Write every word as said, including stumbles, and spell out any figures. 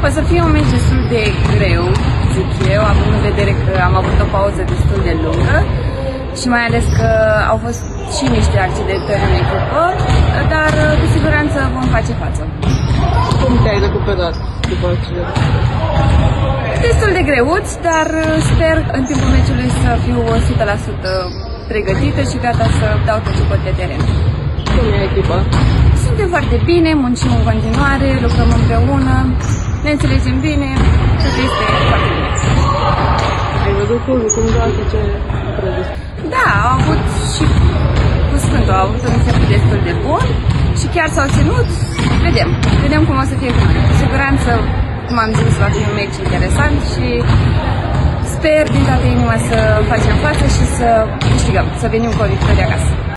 O să fie un meci destul de greu, zic eu, având în vedere că am avut o pauză destul de lungă și mai ales că au fost și niște accidentări în echipă, dar cu siguranță vom face față. Cum te-ai recuperat după accident? Destul de greuț, dar sper în timpul meciului să fiu o sută la sută pregătită și gata să dau tot ce pot pe teren. Cum e echipa? Suntem foarte bine, muncim în continuare, lucrăm împreună, ne înțelegem bine, totul este foarte bine. Ai văzut clubul cum joacă, ce crezi? Da, au avut și cu Sfântul, au avut un început destul de bun și chiar s-au ținut. Vedem, vedem cum o să fie cu noi. Cu siguranță, cum am zis, va fi un meci interesant și sper din toată inima să facem față și să câștigăm, să venim cu o victorie acasă.